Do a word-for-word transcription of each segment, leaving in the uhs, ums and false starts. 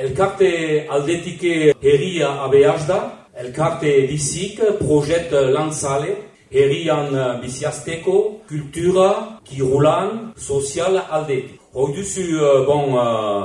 Elkarte aldetik herria abeaz da, elkarte bizik, projet lantzale, herrian biziazteko, kultura, kirolan, sozial aldetik. Hoi duzu, bon,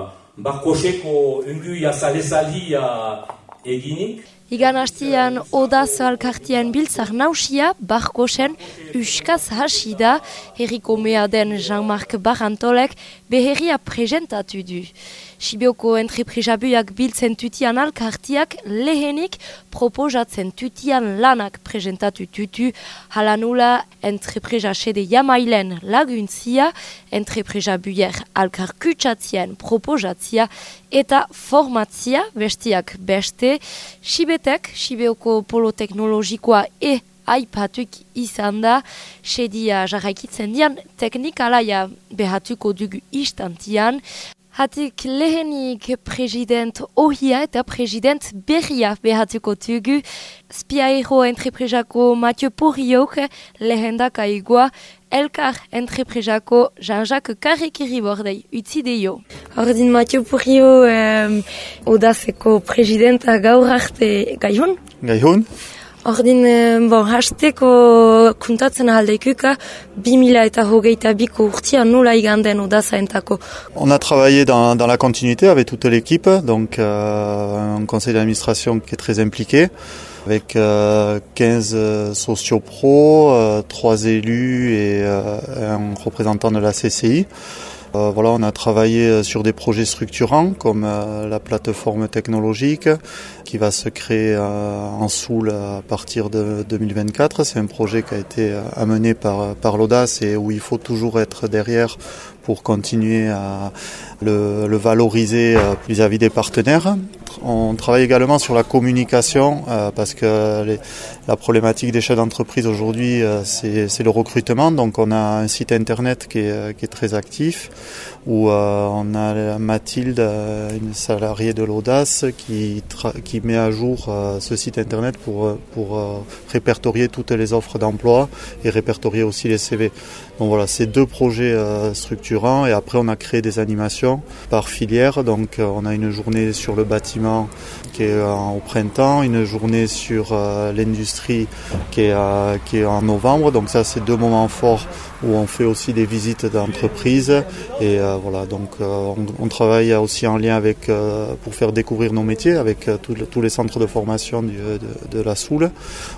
barkoseko ungu jazalezalia eginik. Igan hastian Odaz elkartean biltzar nausia, Barkosen uskaz hasi da, herriko mea den Jean-Marc Barantolek beherria presentatu du. Sibioko entreprisabuak biltzen tutian alkartiak lehenik proposatzen tutian lanak presentatu tutu, halanula entreprisa sede jamailen laguntzia, entreprisabuer alkarkutsatzien proposatzia eta formatzia bestiak beste, Sibetek, Sibioko polo teknologikoa e aipatuk izan da, sedia jarraikitzen dian teknikalaia behatuko dugu istantian, hatik lehenik president ohia eta president berria behatuko dugu, Spiaero entreprisako Mathieu Porriok lehendaka igua, Elkar entreprisako Jean-Jacques Karrikiribordei utzi deio. Ordin Mathieu Porrio um, Odazeko presidenta gaur arte gaihun? Gaihun. Ordin, bon, hasteko kuntatzen ahaldeikuka, bi mila eta hogeita biko urtia nola iganden Odazaentako. On a travaillé dans, dans la continuité avec toute l'équipe, donc euh, un conseil d'administration qui est très impliqué, avec euh, quinze euh, sociopros, euh, trois élus et euh, un représentant de la C C I. Euh, voilà, on a travaillé sur des projets structurants comme euh, la plateforme technologique qui va se créer euh, en Soule à partir de deux mille vingt-quatre. C'est un projet qui a été euh, amené par, par l'Audace et où il faut toujours être derrière pour continuer à le, le valoriser euh, vis-à-vis des partenaires. On travaille également sur la communication euh, parce que les, la problématique des chefs d'entreprise aujourd'hui, euh, c'est, c'est le recrutement. Donc on a un site internet qui est, qui est très actif où euh, on a Mathilde, une salariée de l'Audace, qui, tra- qui met à jour euh, ce site internet pour, pour euh, répertorier toutes les offres d'emploi et répertorier aussi les C V. Donc voilà, c'est deux projets euh, structurants et après on a créé des animations par filière. Donc euh, on a une journée sur le bâtiment qui est euh, au printemps, une journée sur euh, l'industrie qui est, euh, qui est en novembre. Donc ça, c'est deux moments forts où on fait aussi des visites d'entreprises et euh, voilà. Donc euh, on, on travaille aussi en lien avec euh, pour faire découvrir nos métiers avec euh, tout, tous les centres de formation du, de, de la Soule,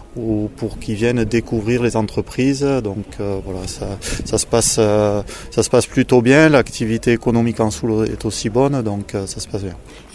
ou pour qu'ils viennent découvrir les entreprises. Donc euh, voilà, ça, ça se passe, euh, ça se passe plutôt bien. L'activité économique en Soule est aussi bonne, donc euh, ça se passe bien.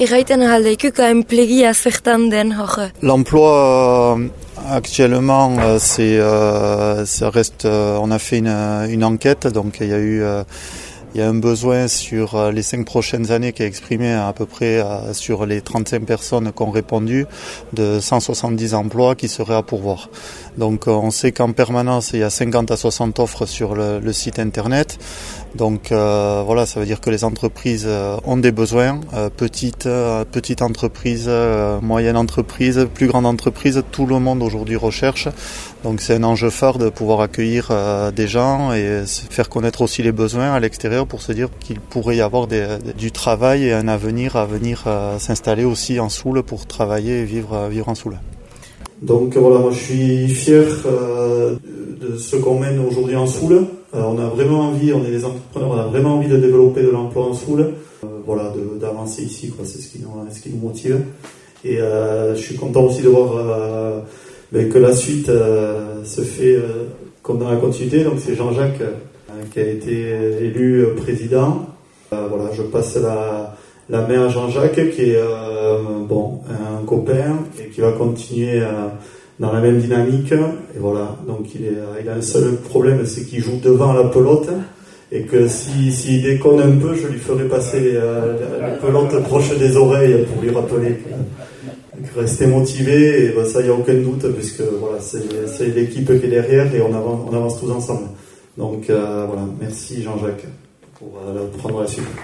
L'emploi euh, actuellement, euh, c'est, euh, ça reste. Euh, on a fait une, une enquête, donc il y a eu. Euh, Il y a un besoin sur les cinq prochaines années qui est exprimé à peu près sur les trente-cinq personnes qui ont répondu de cent soixante-dix emplois qui seraient à pourvoir. Donc on sait qu'en permanence il y a cinquante à soixante offres sur le, le site internet. Donc euh, voilà, ça veut dire que les entreprises ont des besoins, euh, petites, euh, petites entreprises, euh, moyennes entreprises, plus grandes entreprises, tout le monde aujourd'hui recherche. Donc c'est un enjeu phare de pouvoir accueillir euh, des gens et faire connaître aussi les besoins à l'extérieur pour se dire qu'il pourrait y avoir des, du travail et un avenir à venir euh, s'installer aussi en Soule pour travailler et vivre, vivre en Soule. Donc voilà, moi je suis fier euh, de ce qu'on mène aujourd'hui en Soule. Euh, on a vraiment envie, on est des entrepreneurs, on a vraiment envie de développer de l'emploi en Soule. Euh, voilà, de, d'avancer ici, quoi, c'est ce qui nous, ce qui nous motive. Et euh, je suis content aussi de voir euh, ben, que la suite euh, se fait euh, comme dans la continuité. Donc c'est Jean-Jacques euh, qui a été élu président. Euh, voilà, je passe la, la main à Jean-Jacques qui est euh, bon, un copain et qui va continuer euh, dans la même dynamique. Et voilà, donc il, est, il a un seul problème, c'est qu'il joue devant la pelote. Et que s'il si, si déconne un peu, je lui ferai passer les, euh, les pelotes proches des oreilles pour lui rappeler que, que rester motivé, et ben, ça, il n'y a aucun doute, puisque voilà, c'est, c'est l'équipe qui est derrière et on avance, on avance tous ensemble. Donc euh, voilà, merci Jean-Jacques pour euh, prendre la suite.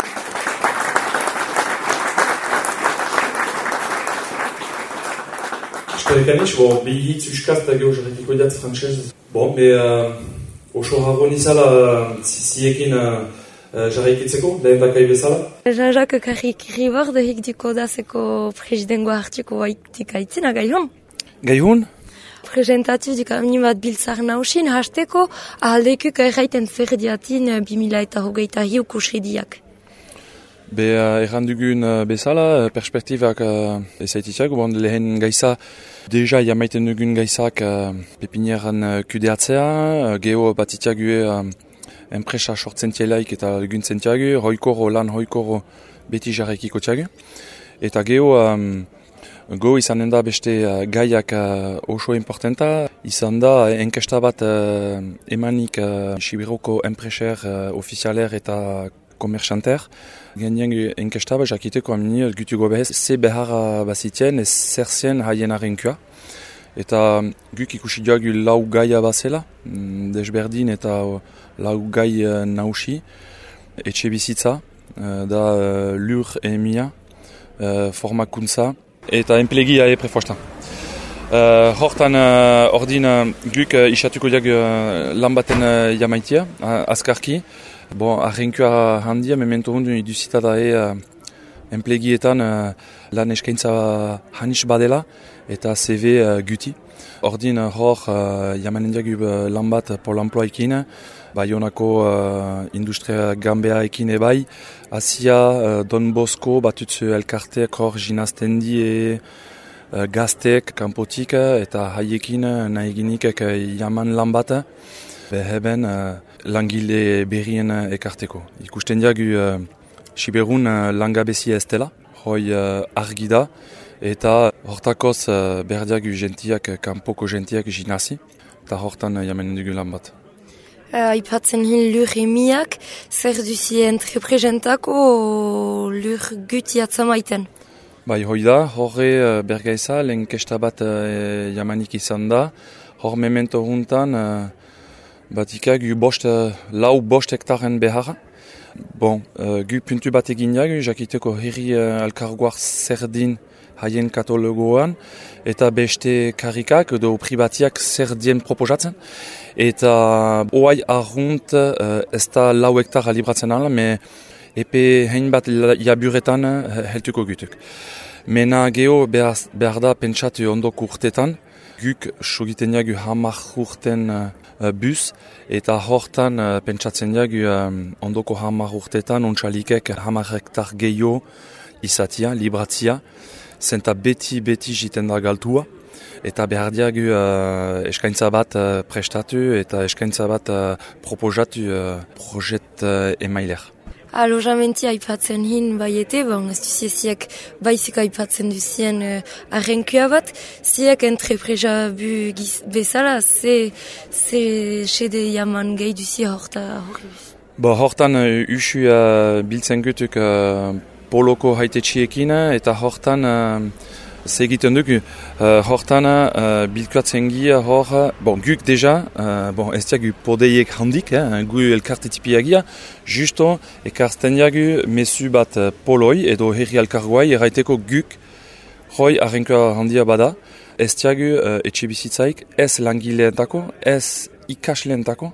Eskerrik bon, behitz uskaz eta geojarretiko idatz frantxez. Bon, be, uh, oso harron izala uh, ziekin uh, uh, jarraikitzeko, lehen dakai bezala. Jean-Jacques Carrick-Ribord hik duko dazeko presidengoa hartuko haitik aitzina gaihon. Gaihon? Presentatu duk amini bat biltzar nausin hasteko ahaldekuk erraiten ferdiatin bimila eta hogeita hiuko sediak. Be uh, errandugun uh, bezala, perspektibak uh, ezaititzak, bon, lehen gaisa, deja jamaiten dugun gaisak uh, pepinieran uh, kudeatzea, uh, geho batitiague uh, enpresa sortzentielaik eta guntzentiague, hoikoro, lan hoikoro beti jarraikiko txague. Eta geho, um, go izanen da beste uh, gaiak uh, oso importanta, izan da enkesta bat uh, emanik uh, Sibiroko enpreser uh, ofizialer eta komerxanter. Genien enkesta bat jakiteko amini gutu gobez, ze beharra bazitien, ez zer zien haien arrenkua. Eta guk ikusi joagu lau gaia bazela, desberdin eta lau gai uh, nausi, etxe bizitza, uh, da uh, lur emia, uh, formakuntza, eta enplegia e prefosta. Uh, hortan uh, ordin uh, guk uh, isatuko diag uh, lan baten uh, jamaitia, uh, azkarki. Bon, arrenkua handia, memento hundu iduzita da e uh, enplegietan uh, lan eskaintza hanis badela eta C V uh, guti. Ordin uh, hor uh, jamanen diag uh, lan bat Pol Emploi ekin, Baionako uh, industria gambea ekin ebai, Asia, uh, Don Bosco, batutzu elkarteak hor jinazten die, uh, gaztek, kanpotik, eta haiekin nahi ginikek jaman lan bat, beheben uh, langile berrien ekarteko. Ikusten diagu uh, Siberun uh, langabezi ez dela, hoi uh, argi da, eta hortakoz uh, berdiagu gentiak, kanpoko gentiak jinazi, eta hortan uh, jamanen dugu lan bat. Aipatzen uh, hin lur emiak, zer duzien representako lur guti atzamaiten? Bai, hoi da, horre uh, bergaiza, lehen kesta bat uh, jamanik izan da, hor memento juntan, uh, batikak gu bost, uh, lau bost hektaren beharra. Bon, uh, gu puntu bat egin jagu, jakiteko herri uh, alkargoar zer din haien katalogoan, eta beste karikak edo pribatiak zer dien proposatzen. Eta oai arrunt uh, ez da lau hektara libratzen ala, me epe hein bat jaburetan uh, heltuko gutuk. Mena geho behar, behar da pentsatu ondoko urtetan, guk sugiten jagu hamar urten uh, bus, eta hortan uh, pentsatzen jagu um, ondoko hamar urtetan, ontsalikek hamar hektar gehiago izatia, libratzia, zenta beti-beti jiten da galtua, eta behar diagu uh, eskaintza bat uh, prestatu eta eskaintza bat uh, proposatu uh, projet uh, emailer. Alojamentia aipatzen hin baiete, bon, ez duziek baizik aipatzen duzien uh, arrenkua bat, ziek entrepresa bu bezala, ze, ze sede jaman gehi duzi horta horri buz? Bo, hortan uh, usu uh, biltzen gutuk uh, poloko haitetxiekin, eta hortan uh, segiten dugu, uh, hortan uh, bilkuatzen gia hor, bon, guk deja, uh, bon, ez diagu podeiek handik, eh, gu elkarte tipiagia, justo ekarsten diagu mesu bat uh, poloi edo herri alkargoai erraiteko guk hoi arrenkua handia bada, ez diagu uh, etxe bizitzaik, ez langileentako, ez ikasleentako,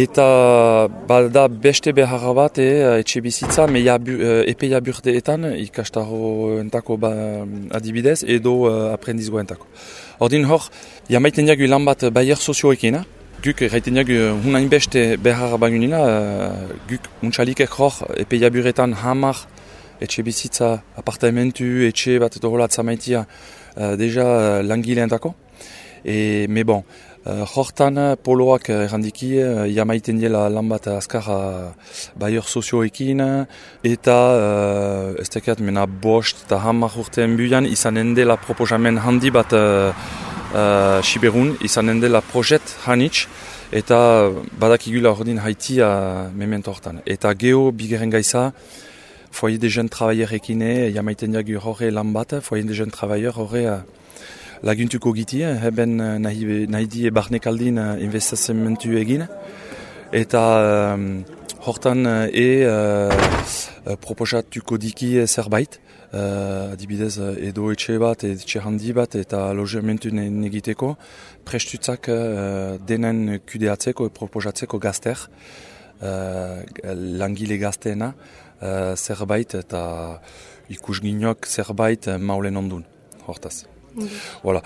eta bada beste beharra bat e, etxe bizitza, me jabu, epe jaburteetan ikastaroentako ba, adibidez edo uh, aprendizgoentako. Ordin hor, jamaiten diagu lan bat baier sozioekin, guk erraiten diagu hunain beste beharra bagunina, uh, guk untxalikek hor epe jaburetan hamar etxe bizitza, apartamentu, etxe bat edo hola atzamaitia uh, deja uh, langileentako. E, me bon, Uh, hortan poloak errandiki uh, jamaiten diela lan bat azkar uh, baior sozioekin eta uh, ez tekat mena bost eta hamar urtean buian izanen dela proposamen handi bat uh, uh, Siberun, izanen dela projet hanitz eta badakigula ordin haiti uh, memento hortan. Eta geho bigeren gaiza, foyer de jeunes travailleurs-ekin jamaiten diagu horre lan bat, foyer de jeunes travailleurs horre uh, laguntuko giti, heben nahi, nahi die barnekaldin investizamentu egin. Eta um, hortan e uh, proposatuko diki zerbait, uh, adibidez edo etxe bat, etxe handi bat eta lojamentu negiteko, prestutzak uh, denen kudeatzeko, proposatzeko gazter, uh, langile gazteena, uh, zerbait eta ikusginok zerbait maulen ondun, hortaz. Mm. Voilà.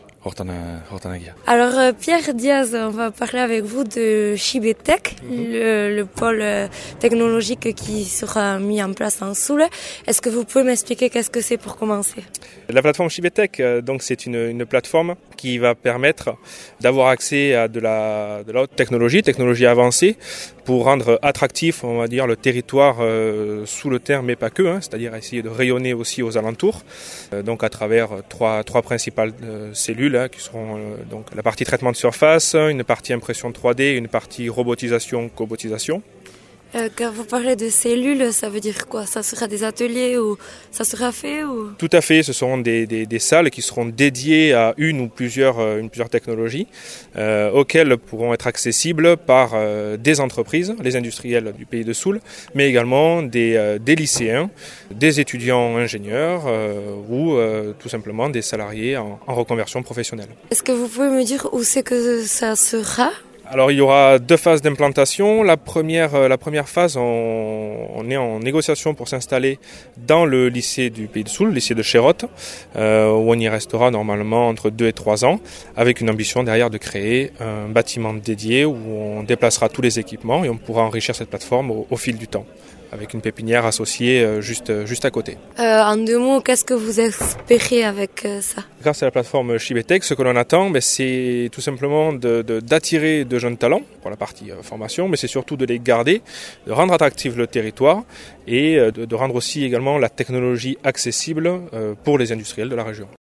Alors euh, Pierre Diaz, on va parler avec vous de Chibetech, mm-hmm. le, le pôle euh, technologique qui sera mis en place en Soule. Est-ce que vous pouvez m'expliquer qu'est-ce que c'est pour commencer? La plateforme Chibetech, euh, donc c'est une, une plateforme qui va permettre d'avoir accès à de la, de la haute technologie, technologie avancée, pour rendre attractif, on va dire, le territoire euh, sous le terme, mais pas que, hein, c'est-à-dire essayer de rayonner aussi aux alentours, euh, donc à travers trois, trois principales euh, cellules, hein, qui seront euh, donc la partie traitement de surface, une partie impression trois D, une partie robotisation, cobotisation. Euh, quand vous parlez de cellules, ça veut dire quoi? Ça sera des ateliers ou ça sera fait ou... Tout à fait, ce seront des, des, des salles qui seront dédiées à une ou plusieurs, euh, une, plusieurs technologies euh, auxquelles pourront être accessibles par euh, des entreprises, les industriels du pays de Soule, mais également des, euh, des lycéens, des étudiants ingénieurs euh, ou euh, tout simplement des salariés en, en reconversion professionnelle. Est-ce que vous pouvez me dire où c'est que ça sera ? Alors il y aura deux phases d'implantation. La première, la première phase, on, on est en négociation pour s'installer dans le lycée du Pays de Soule, le lycée de Chérotte, euh, où on y restera normalement entre deux et trois ans, avec une ambition derrière de créer un bâtiment dédié où on déplacera tous les équipements et on pourra enrichir cette plateforme au, au fil du temps, avec une pépinière associée juste, juste à côté. Euh, en deux mots, qu'est-ce que vous espérez avec euh, ça? Grâce à la plateforme Chibetech, ce que l'on attend, ben, c'est tout simplement de, de, d'attirer de jeunes talents pour la partie euh, formation, mais c'est surtout de les garder, de rendre attractif le territoire et euh, de, de rendre aussi également la technologie accessible euh, pour les industriels de la région.